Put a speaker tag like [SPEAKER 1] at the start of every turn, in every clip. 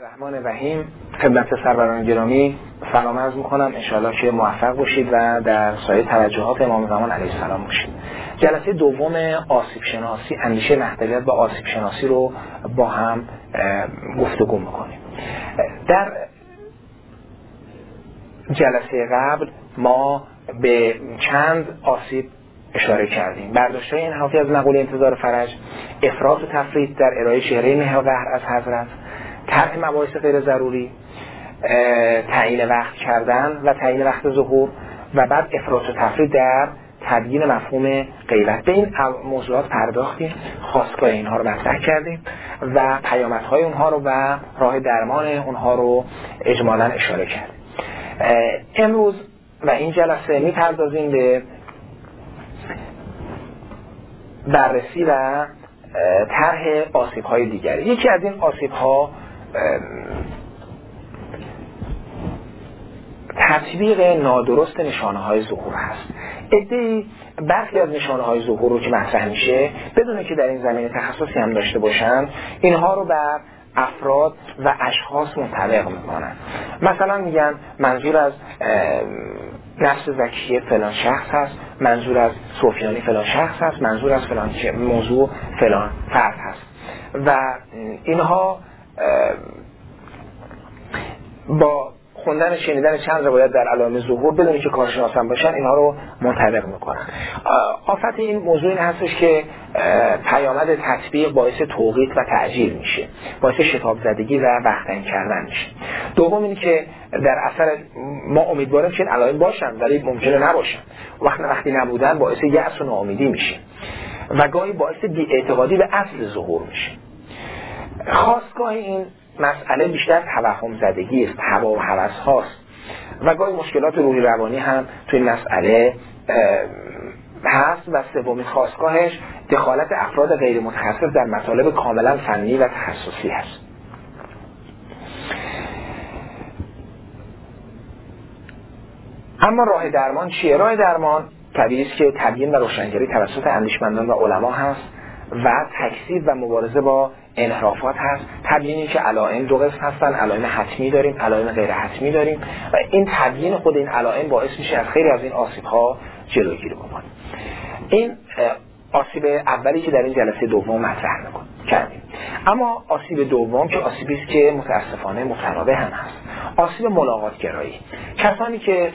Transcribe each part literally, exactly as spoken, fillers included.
[SPEAKER 1] الرحمن الرحیم. خدمت سروران گرامی سلام عرض میکنم. انشاءالله که موفق باشید و در سایر توجهات امام زمان علیه السلام باشید. جلسه دوم آسیب شناسی، اندیشه محتویت با آسیب شناسی رو با هم گفتگو میکنیم. در جلسه قبل ما به چند آسیب اشاره کردیم. برداشت‌های این حافی از مقوله انتظار فرج، افراط و تفرید در ارائه چهره مهر و قهر از حضرت، طرح مباحث غیر ضروری، تعیین وقت کردن و تعیین وقت ظهور و بعد افراط و تفرید در تبیین مفهوم غیبت. به این موضوعات پرداختیم، خواستگاه اینها رو مطرح کردیم و پیامدهای اونها رو و راه درمان اونها رو اجمالاً اشاره کردیم. امروز و این جلسه می‌پردازیم به بررسی و طرح آسیب‌های دیگری. یکی از این آسیب‌ها تطبیق نادرست نشانه‌های ظهور هست. عده‌ای برخی از نشانه‌های ظهور رو که مطرح میشه بدون که در این زمینه تخصصی هم داشته باشن، اینها رو بر افراد و اشخاص منطبق میکنن. مثلا میگن منظور از نفس زکیه فلان شخص هست، منظور از سفیانی فلان شخص هست، منظور از فلان موضوع فلان فرد هست و اینها با خوندن شنیدن چند روایت در علائم ظهور بدون که کارشناس هم باشن اینها رو منطبق میکنن. آفت این موضوع این هستش که پیامد تطبیق باعث توقیت و تعجیل میشه، باعث شتاب زدگی و وقت‌تنگ کردن میشه. دوم اینی که در اثر ما امیدواریم که علائم باشن ولی ممکنه نباشن، وقتی وقتی نبودن باعث یأس و ناامیدی میشه و گاهی باعث بی‌اعتقادی به اصل ظهور میشه. خاستگاه این مسئله بیشتر توهم زدگی است، هوا و هوس هاست و گاهی مشکلات روحی روانی هم توی این مسئله هست و سومین خاستگاهش دخالت افراد غیر متخصص در مطالب کاملا فنی و تخصصی هست. اما راه درمان چیه؟ راه درمان طبیعی است که تبیین و روشنگری توسط اندیشمندان و علما هست و تکذیب و مبارزه با انحرافات هست. تبیینی که علائم دو قسم هستن، علائم حتمی داریم، علائم غیر حتمی داریم و این تبیین خود این علائم باعث میشه از خیلی از این آسیب ها جلوگیری بکنیم. این آسیب اولی که در این جلسه دوم مطرح کردیم. اما آسیب دوم که آسیبی است که متاسفانه متنابه هم هست، آسیب ملاقات گرایی. کسانی که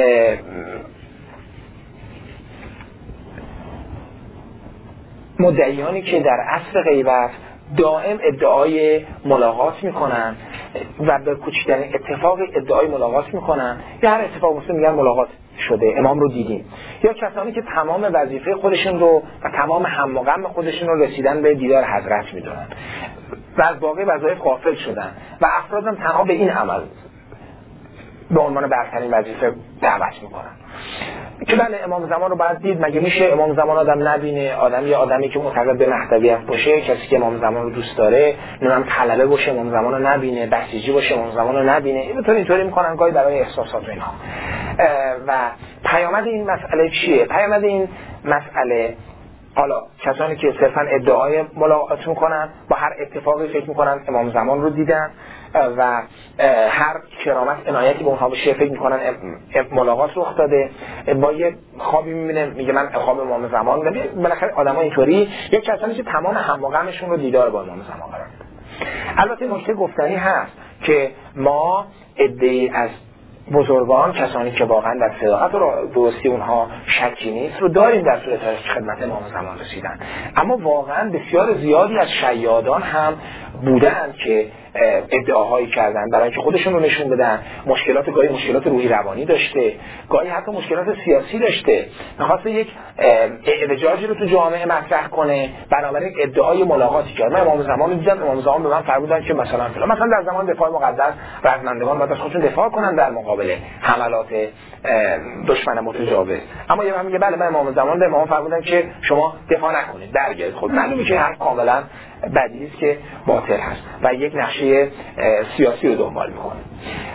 [SPEAKER 1] مدعیانی که در عصر غیبت دائم ادعای ملاقات میکنن و به کوچکترین اتفاق ادعای ملاقات میکنن یا هر اتفاق مثل میگن ملاقات شده، امام رو دیدیم، یا کسانی که تمام وظیفه خودشون رو و تمام هم و غم خودشون رو رسیدن به دیدار حضرت میدونن و از باقی وظایف غافل شدن و افرادم تنها به این عمل به عنوان برترین وظیفه دعوت میکنن که بله امام زمان رو باید دید. مگه میشه امام زمان آدم نبینه؟ آدم یه آدمی که معتقد به مهدویت باشه، کسی که امام زمان رو دوست داره، نمیدونم طلبه باشه امام زمان رو نبینه، بسیجی باشه امام زمان رو نبینه، اینطوری اینطوری میکنن گاهی برای احساسات اینها. و پیامد این مسئله چیه؟ پیامد این مسئله حالا کسانی که صرفا ادعای ملاقات میکنن با هر اتفاقی فکر میکنن امام زمان رو دیدن و هر کرامت عنایتی به اونها بشه فکر میکنن ملاقات رخ داده، با یه خوابی میبینه میگه من خواب امام زمان دیدم. بالاخره آدمای اینطوری یک کسانی که تمام هم و غمشون رو دیدار با امام زمان قرار میدن. البته نکته گفتنی هست که ما عده‌ای از بزرگان، کسانی که واقعا در صداقت و درستی اونها شکی نیست رو داریم در صورت خدمت امام زمان رسیدن، اما واقعا بسیار زیادی از شیادان هم بودن که ادعاهایی کردن برای اینکه خودشون رو نشون بدن. مشکلات گاهی مشکلات روحی روانی داشته، گاهی حتی مشکلات سیاسی داشته، می‌خواسته یک اعوجاجی رو تو جامعه مطرح کنه، بنابراین ادعای ملاقاتی کرد. من امام زمان رو دیدم، امام زمان به من فرمودن که مثلا فلان، مثلا در زمان دفاع مقدس رزمندگان باید از خودشون دفاع کنن در مقابل حملات دشمن متجاوز، اما یه میگه بله من امام زمان به امام فرمودن که شما دفاع نکنید، درگیرید. خود معلومه که هر کاملا بدیهی است که باطل هست و یک نقشه سیاسی رو دنبال میکنه.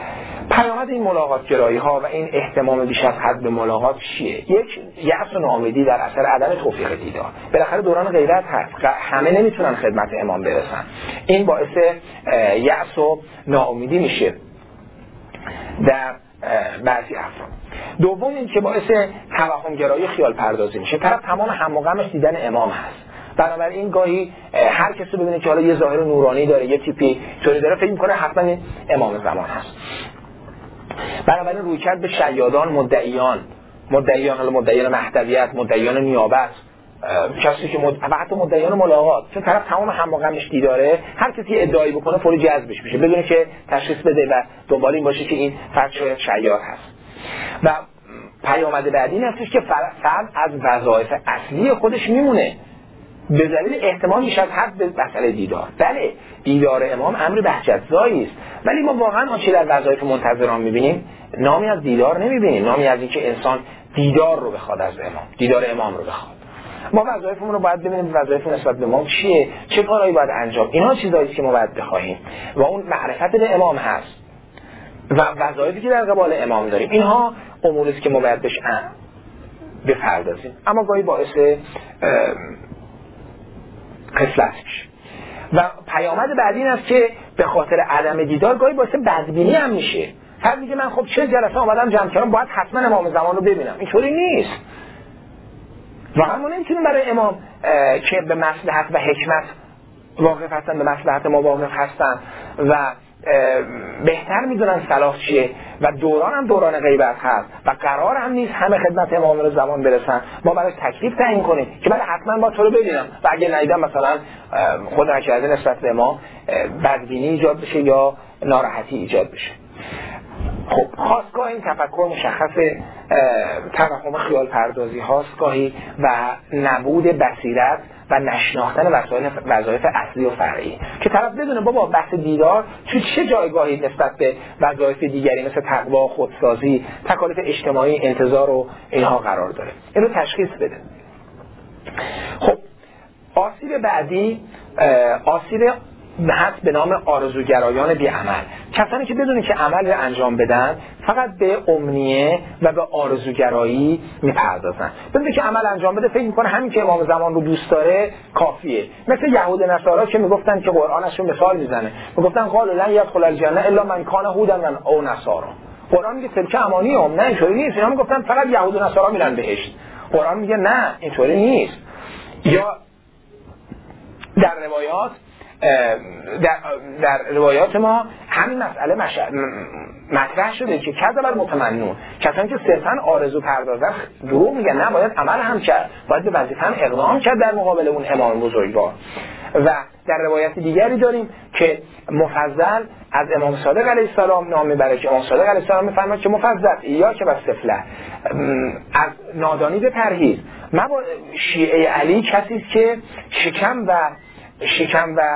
[SPEAKER 1] پیامد این ملاقات گرایی ها و این اهتمام بیش از حد به ملاقات چیه؟ یک، یأس و ناامیدی در اثر عدم توفیق دیدار. بالاخره دوران غیبت هست، همه نمیتونن خدمت امام برسن. این باعث یأس و ناامیدی میشه در بعضی افراد. دوم این که باعث توهمگرایی خیال پردازی میشه. طرف تمام هم و غمش دیدن امام هست. بنابراین گاهی هر کسی ببینه که حالا یه ظاهر نورانی داره، یه تیپی طوری داره، فکر میکنه حتما امام زمان هست. بنابراین رویکرد به شیادان، مدعیان، مدعیان حالا مدعیان مهدویت، مدعیان نیابت، کسی که مد... و حتی مدعیان ملاقات، چون طرف تمام هم و غمش دیداره، هر کسی ادعایی بکنه فوری جذبش میشه بدون که تشخیص بده و دنبال این باشه که این فرد شاید شیاد هست. و پیامد بعدی این هستش که فرد از وظایف اصلی خودش میمونه به دلیل احتمال بیش از حد به مسئله دیدار. بله، دیدار امام امر بهجت‌زایی است، ولی ما واقعا آنچه در وظایف منتظران میبینیم نامی از دیدار نمیبینیم، نامی از اینکه انسان دیدار رو بخواد از امام، دیدار امام رو بخواد. ما وظایفمون رو باید ببینیم، وظایف نسبت به امام چیه، چه کارهایی باید انجام. اینا چیزایی است که ما باید بخوایم و اون معرفت به امام هست و وظایفی که در قبال امام داریم. اینها اموری است که ما باید بهش بپردازیم. اما گاهی باعث خصلت میشه. و پیامد بعدی این است که به خاطر عدم دیدار گاهی باعث بدبینی هم میشه. فرد میگه من خب چه جلسه آمدم جمع کردم، باید حتما امام زمان رو ببینم. اینطوری نیست. واقعا ما نمیتونیم برای امام که به مصلحت و حکمت واقف هستن، به مصلحت ما واقف هستن و بهتر میدونن صلاح چیه و دوران هم دوران غیبت هست و قرار هم نیست همه خدمت امام رو زمان برسن، ما برای تکلیف تعیین کنیم که بله حتما با تو رو ببینم و اگه ندیدم مثلا خود نکرده نسبت به امام بدبینی ایجاد بشه یا ناراحتی ایجاد بشه. خب خواستگاه این تفکر مشخص توهم خیال پردازی هاست گاهی و نبود بصیرت و نشناختن وظایف اصلی و فرعی که طرف بدونه بابا بحث دیدار تو چه جایگاهی نسبت به وظایف دیگری مثل تقوا، خودسازی، تکالیف اجتماعی، انتظار و اینها قرار داره. این رو تشخیص بده. خب آسیب بعدی آسیب هست به نام آرزوگرایان بی عمل. کسانی که بدونن که عمل رو انجام بدن فقط به امنیه و به آرزوگرایی میپردازن. بدونن که عمل انجام بده فکر میکنه همین که امام زمان رو دوست داره کافیه. مثل یهود و نصارا که میگفتن که قرآنشون مثال میزنه، میگفتن قالوا لن يدخل الجنه الا من کان هودا او نصارا. قرآن میگه تلک امانیهم، نه اینطوری نیست. اینا میگفتن فقط یهود و نصارا میرن بهشت. قرآن میگه نه اینطوری نیست. یا در روایات در, در روایات ما همین مسئله مطرح شده که کذب المتمنون، کسانی که صرفاً آرزو پردازن دروغ میگن، نه باید عمل هم کرد، باید به وظیفه هم اقدام کرد در مقابل اون امام بزرگوار. و در روایت دیگری داریم که مفضل از امام صادق علیه السلام نام میبره که امام صادق علیه السلام میفرماید که مفضل ایاک و السفله، از نادانی به پرهیز. ما با شیعه علی کسی است که شکم و شکم و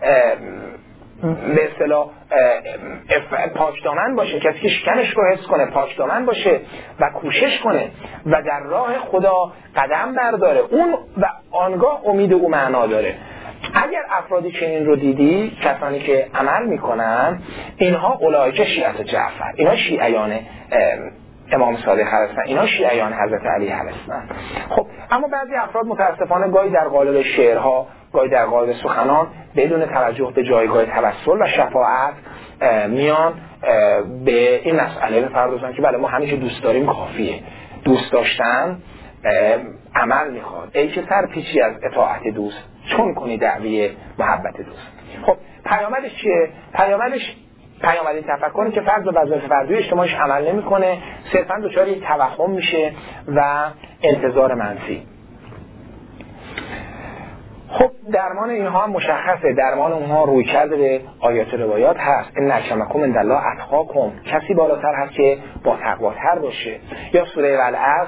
[SPEAKER 1] به اصطلاح پاکدامن باشه، کسی که شکمش رو حفظ کنه، پاکدامن باشه و کوشش کنه و در راه خدا قدم برداره، اون و آنگاه امید او معنا داره. اگر افرادی چنین رو دیدی، کسانی که عمل میکنن، اینها اولئک شیعه جعفر، اینا شیعیان امام صادق هستن، اینا شیعیان حضرت علی هستن. خب اما بعضی افراد متاسفانه گاهی در قالب شعرها، گاهی در قالب سخنان بدون توجه به جایگاه توسل و شفاعت میان به این مسئله بپردازن که بله ما همین که دوست داریم کافیه. دوست داشتن عمل میخواد. ای چه سرپیچی از اطاعت دوست، چون کنی دعوی محبت دوست. خب پیامدش چیه؟ پیامدش پیامد این تفکری که فرد به وظایف فردی اجتماعیش عمل نمیکنه، صرفاً دچار یک توهم میشه و انتظار منفی. خب درمان اینها هم مشخصه، درمان اونها روی کرده به آیات روایات هست. ان اکرمکم عند الله اتقاکم، کسی بالاتر هست که با تقواتر باشه. یا سوره العصر،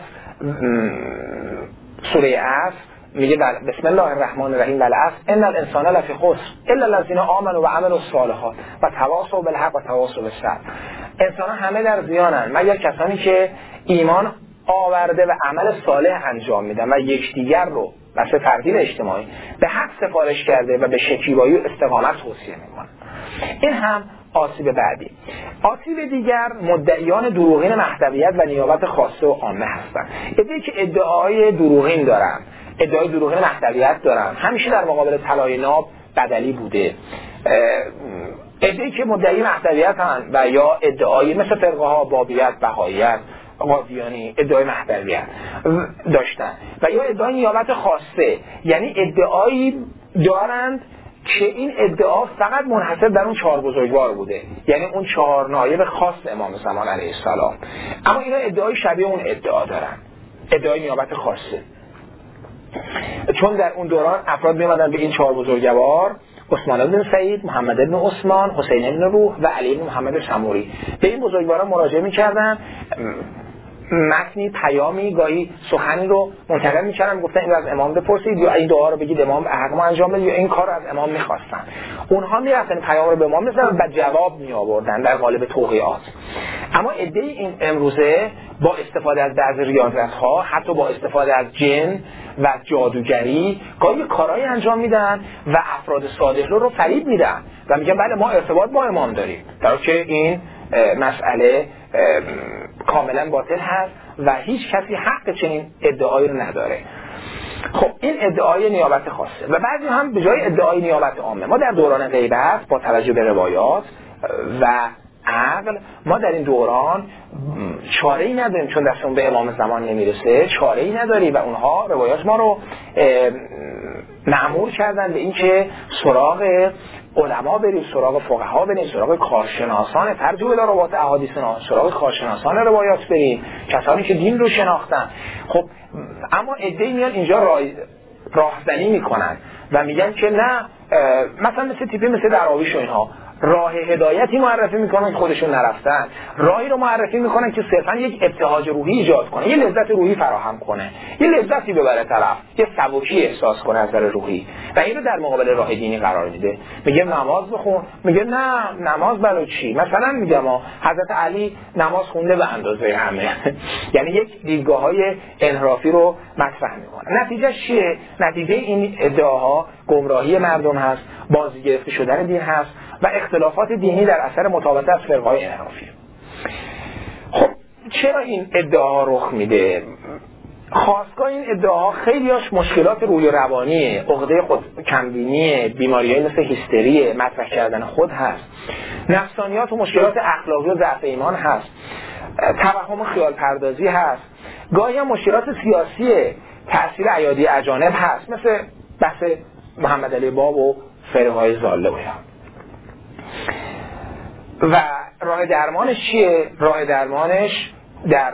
[SPEAKER 1] سوره عصر میگه بسم الله الرحمن الرحیم والعصر ان الانسان لفی خسر الا الذين آمنوا وعملوا الصالحات و تواصوا بالحق و تواصوا بالصبر. انسان همه در زیانن مگر کسانی که ایمان آورده و عمل صالح انجام میدن و یکدیگر رو مثل ترتیب اجتماعی به حق سفارش کرده و به شکیبایی و استقامت توصیه میکنن. این هم آسیب بعدی. آسیب دیگر مدعیان دروغین مهدویت و نیابت خاصه و عامه هستند. عده‌ای که ادعای دروغین دارن، ادعای دروغین مهدویت دارن، همیشه در مقابل طلای ناب بدلی بوده. عده‌ای که مدعی مهدویتن و یا ادعای مثل فرقه ها بابیت، بهائیت، قادیانی ادعای مهدویت داشتن و یا ادعای نیابت خاصه، یعنی ادعایی دارند که این ادعا فقط منحصر در اون چهار بزرگوار بوده، یعنی اون چهار نایب خاص امام زمان علیه السلام. اما اینا ادعای شبیه اون ادعا دارن، ادعای نیابت خاصه، چون در اون دوران افراد می‌آمدن به این چهار بزرگوار، عثمان بن سعید، محمد بن عثمان، حسین بن روح و علی بن محمد سموری، به این بزرگواران مراجعه می‌کردن، متنی، پیامی، گاهی سخنی رو منتقل می‌کردن، گفتن این رو از امام بپرسید یا این دعا رو بگید امام به حق ما انجام بده، یا این کار رو از امام می‌خواستن. اونها می‌رفتن پیام رو به امام می‌رسوندن و جواب می‌آوردن در قالب توقیعات. اما عده این امروزه با استفاده از بعضی ریاضت‌ها، حتی با استفاده از جن و جادوگری، گاهی کارهایی انجام میدن و افراد صالح رو رو فریب میدن و میگن بله ما ارتباط با امام داریم، در حالی که این مسئله کاملا باطل هست و هیچ کسی حق چنین ادعایی رو نداره. خب این ادعای نیابت خاصه و بعضی هم به جای ادعای نیابت عامه. ما در دوران غیبت با توجه به روایات و عقل ما در این دوران چاره‌ای نداریم، چون دستمون به امام زمان نمیرسه، چاره‌ای نداریم و اونها روایات ما رو مأمور کردن به این که سراغ علما بریم، سراغ فقها بریم، سراغ کارشناسان ترجمه روایات احادیثنا، سراغ کارشناسان روایات بریم، کسانی که دین رو شناختن. خب اما عده‌ای میان اینجا راه راهزنی میکنن و میگن که نه، مثلا مثل تیپی مثل دراویش و اینها راه هدایتی معرفی میکنن که خودشون نرفتن، راهی رو معرفی میکنن که صرفا یک ابتهاج روحی ایجاد کنه، یه لذت روحی فراهم کنه، یه لذتی ببره طرف، یه سبکی احساس کنه از نظر روحی و این رو در مقابل راه دینی قرار میده. میگه نماز بخون، میگه نه نماز برای چی؟ مثلا میگم حضرت علی نماز خونده به اندازه همه یعنی یک دیدگاه‌های انحرافی رو مطرح میکنه. نتیجه چیه؟ نتیجه این ادعاها گمراهی مردم هست، بازی گرفته شدن دین هست و اختلافات دینی در اثر مطابقت از فرقه‌های انحرافی. خب چرا این ادعاها رخ میده؟ خاصگاه این ادعاها خیلیاش مشکلات روحی و روانیه، عقده خود کمبینیه، بیماری‌های مثل هیستری، مطرح کردن خود هست، نفسانیات و مشکلات اخلاقی و ضعف ایمان هست، توهم و خیال پردازی هست، گاهی هم مشکلات سیاسی، تأثیر ایادی اجانب هست، مثل بحث محمد علی باب و فرقه‌های ضاله و و راه درمانش چیه؟ راه درمانش در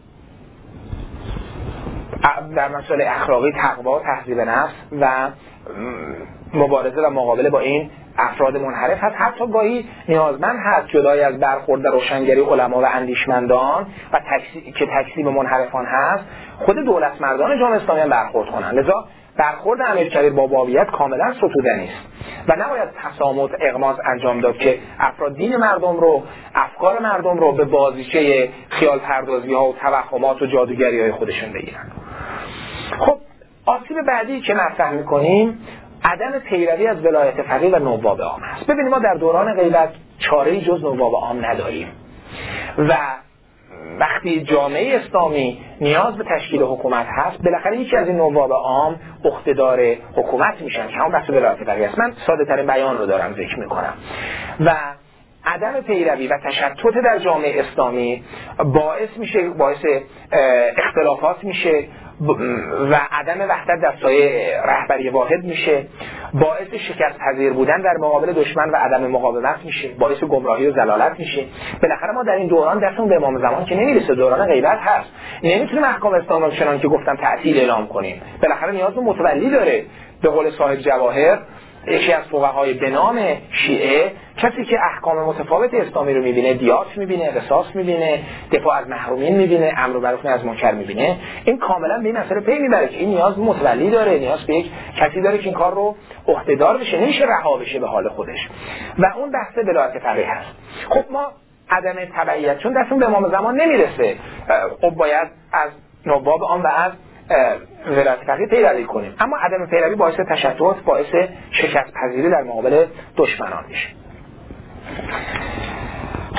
[SPEAKER 1] در مسائل اخلاقی، تقوا، تهذیب نفس و مبارزه و مقابله با این افراد منحرف هست. حتی گاهی نیازمند هست جدای از برخورد در روشنگری علما و اندیشمندان و تکسی... که تکذیب منحرفان هست، خود دولت مردان جامعه اسلامی هم برخورد کنن. لذا برخورد امیرکبیر با بابیت کاملا ستودنی است و نباید تسامح اغماض انجام داد که افراد دین مردم رو، افکار مردم رو به بازیچه خیال پردازی ها و توهمات و جادوگری های خودشون بگیرن. خب آسیب بعدی که مطرح می‌کنیم عدم پیروی از ولایت فقیه و نواب عام هست. ببینید ما در دوران غیبت چاره‌ای جز نواب عام نداریم و وقتی جامعه اسلامی نیاز به تشکیل حکومت هست، بالاخره یکی از این نواب عام عهده‌دار حکومت میشن که همون بحث ولایت فقیه است. من ساده ترین بیان رو دارم ذکر میکنم و عدم پیروی و تشتت در جامعه اسلامی باعث میشه باعث اختلافات میشه و عدم وحدت در سایه رهبری واحد میشه، باعث شکست پذیر بودن در مقابل دشمن و عدم مقاومت میشه، باعث گمراهی و ضلالت میشه. بالاخره ما در این دوران دستمون به امام زمان که نمیرسه، دوران غیبت هست، نمیتونیم احکام اسلام رو چنان که گفتم تعطیل اعلام کنیم. بالاخره نیاز به متولی داره. به قول صاحب جواهر، یکی از فقهای به نام شیعه، کسی که احکام متفاوت اسلامی رو میبینه، دیات میبینه، قصاص میبینه، دفاع از محرومین میبینه، امر بالمعروف نهی از منکر میبینه، این کاملا به این مسئله پی میبره که این نیاز به متولی داره، نیاز به یک کسی داره که این کار رو عهده‌دار بشه، نمیشه رها بشه به حال خودش و اون بحث ولایت فقیه هست. خب ما عدم تبعیت، چون دستمون به امام زمان نمیرسه، خب باید از نواب عام و از ولایت فقیه پیروی کنیم، اما عدم پیروی باعث تشتت، باعث شکست پذیری در مقابل دشمنان میشه. خب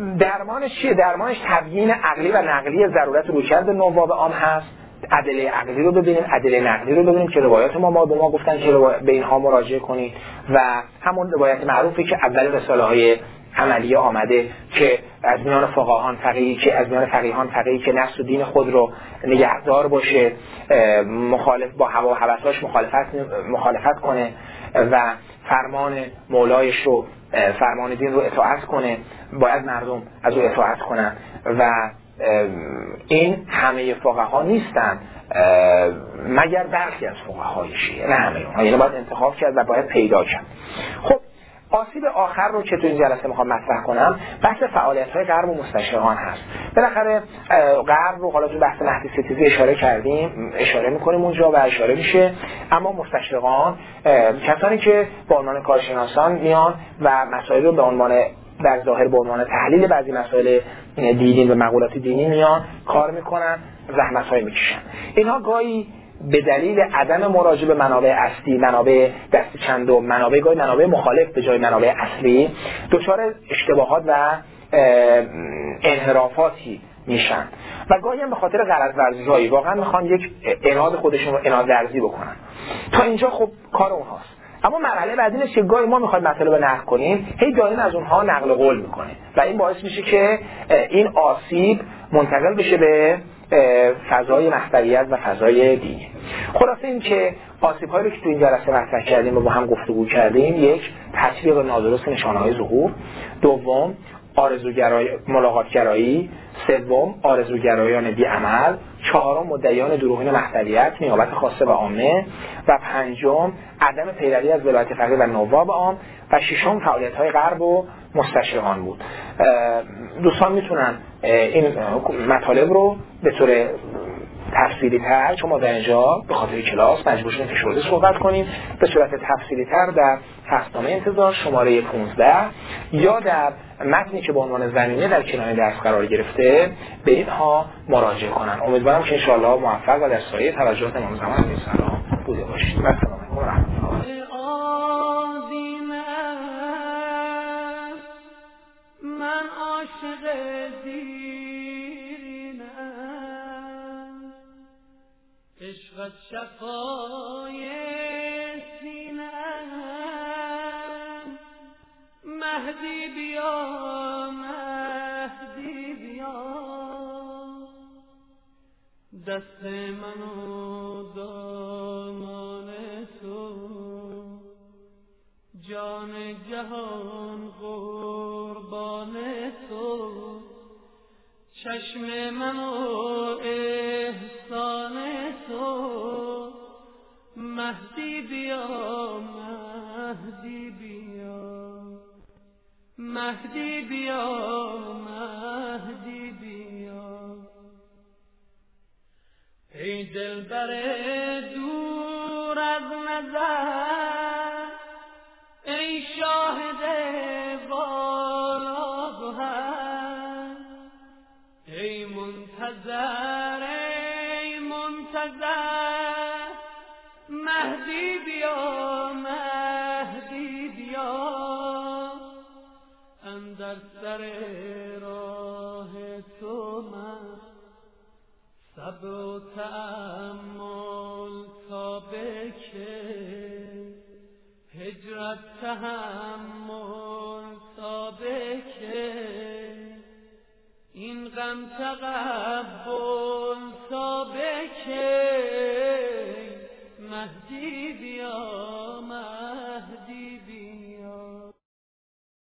[SPEAKER 1] درمانش چیه؟ درمانش تبیین عقلی و نقلی ضرورت رویکرد نواب عام هست. ادله عقلی رو ببینیم، ادله نقلی رو ببینیم که روایات ما ما به ما گفتن که به اینها مراجعه کنید و همون روایت معروفی که اول رساله های عملیه آمده که از میان فقهان فقیهی که از میان فقیهان فقیهی که نفس و دین خود رو نگهدار باشه، مخالف با هوا و هوساش مخالفت مخالفت کنه و فرمان مولایش رو، فرمان دین رو اطاعت کنه، باید مردم از او اطاعت کنن و این همه فقها نیستن مگر برخی از فقهای شیعه، نه همه اونها، یعنی باید انتخاب کرد و باید پیدا کرد. خب آسیب آخر رو که تو این جلسه میخوام مطرح کنم بحث فعالیت‌های غرب و مستشرقان هست. بالاخره غرب رو حالا تو بحث مهدی ستیزی اشاره کردیم، اشاره میکنیم اونجا و اشاره میشه، اما مستشرقان کسانی که به عنوان کارشناسان میان و مسائل رو به عنوان در ظاهر به عنوان تحلیل بعضی مسائل دینی و مقولات دینی میان کار میکنن، زحمت‌های میکشن. اینها گاهی به دلیل عدم مراجعه به منابع اصلی، منابع دست چندم، منابع گاهی منابع مخالف به جای منابع اصلی، دچار اشتباهات و انحرافاتی میشن و گاهی هم به خاطر غرض ورزی‌هایی واقعا میخوان یک اناد خودشون رو اناد ورزی بکنن. تا اینجا خب کار اونهاست. اما مرحله بعدی اینه که گاهی ما میخوایم مسئله رو نقد کنیم، هی دائم از اونها نقل قول میکنه و این باعث میشه که این آسیب منتقل بشه به فضای محوریت و فضای دینی. خلاصه این که آسیب‌هایی رو که تو این جلسه مطرح کردیم و با هم گفتگو کردیم، یک تطبیق نادرست نشانه‌های ظهور، دوم آرزوگرایی، ملاقاتگرایی، سوم آرزوگرایان بی عمل، چهارم مدعیان دروغین محوریت، نیابت خاصه و عامه و پنجم عدم پیروی از ولایت فقیه و نواب عام و ششم فعالیت‌های غرب و مستشرقان بود. دوستان میتونن این مطالب رو به طور تفصیلی تر، چون ما در اینجا به خاطر کلاس مجبور شدیم فشرده صحبت کنیم، به صورت تفصیلی تر در فصلنامه انتظار شماره پانزده یا در متنی که به عنوان زمینه در کنار درس قرار گرفته به اینها مراجعه کنن. امیدوارم که انشاءالله موفق و در سایه توجهات امام زمان علیه السلام بوده باشید. السلام علیکم و رحمت الله. من عاشق دیرینم، عشقت شفای سینم، مهدی بیا مهدی بیا، دست منو دامان تو، جان جهان قربان تو، چشم منو احسان تو، مهدی بیا مهدی بیا، مهدی بیا مهدی بیا، ای دلبر دور از نظر، ای شاهد والا گوهر، ای منتظر ای منتظر، مهدی بیا مهدی بیا، اندر سر راه تو من صبر و تأمل تا بکه، هجرت تحمل تا بکه، این غم تقبل تا بکه.